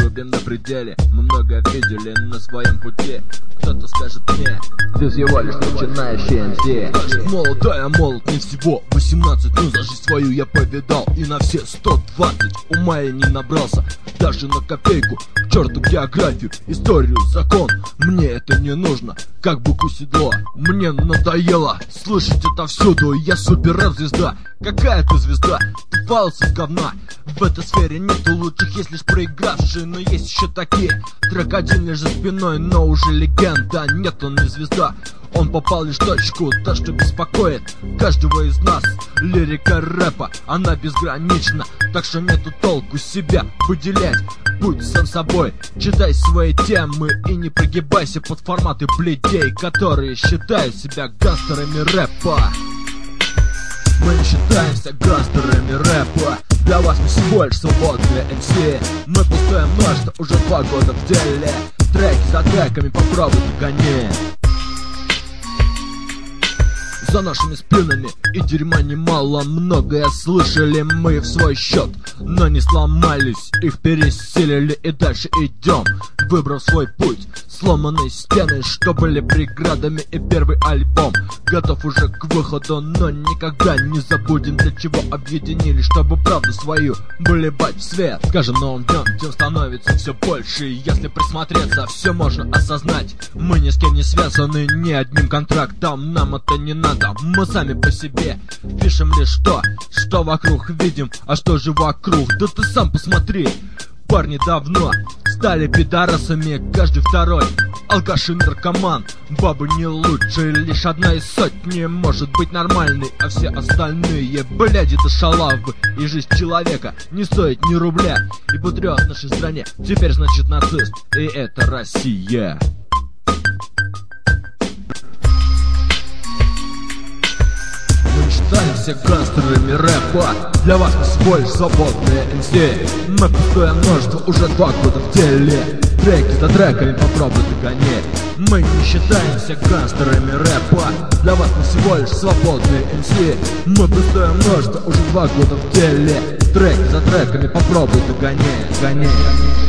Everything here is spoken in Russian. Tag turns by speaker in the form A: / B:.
A: рубим на пределе. Мы много видели на своем пути. Кто-то скажет мне: ты всего лишь начинающий МС. Значит, молодая, молод не всего 18, но за жизнь свою я повидал. И на все 120 ума я не набрался, даже на копейку. К черту географию, историю, закон. Мне это не нужно, как быку седло. Мне надоело слышать это всюду. Я супер-звезда. Какая ты звезда? Ты фалс из говна. В этой сфере нету лучших, есть лишь проигравшие. Но есть еще такие. Трек один лишь за спиной, но уже легенда. Нет, он не звезда. Он попал лишь в точку, то, что беспокоит каждого из нас. Лирика рэпа, она безгранична, так что нету толку себя выделять. Будь сам собой, читай свои темы и не прогибайся под форматы бледей, которые считают себя гангстерами рэпа. Мы не считаемся гангстерами рэпа. Для вас мы всего лишь свободные МС. Мы пустое множество, уже 2 года в деле. Треки за треками попробуй догони. За нашими спинами и дерьма немало. Многое слышали мы в свой счет, но не сломались, их пересилили и дальше идем. Выбрал свой путь, сломанные стены, что были преградами, и первый альбом готов уже к выходу. Но никогда не забудем, для чего объединились, чтобы правду свою выливать в свет. С каждым новым днем тем становится все больше, и если присмотреться, все можно осознать. Мы ни с кем не связаны, ни одним контрактом, нам это не надо. Мы сами по себе пишем лишь то, что вокруг видим. А что же вокруг? Да ты сам посмотри. Парни давно стали пидорасами, каждый второй алкаш и наркоман. Бабы не лучше, лишь одна из сотни может быть нормальной, а все остальные бляди да шалавы. И жизнь человека не стоит ни рубля. И патриот в нашей стране теперь значит нацист, и это Россия. Считаемся гангстерами рэпа. Для вас мы всего лишь свободные МС. Мы пустое множество, уже 2 года в деле. Треки за треками попробуй догони. Мы не считаемся гангстерами рэпа. Для вас мы всего лишь свободные МС. Мы пустое множество, уже 2 года в деле. Треки за треками попробуй догони.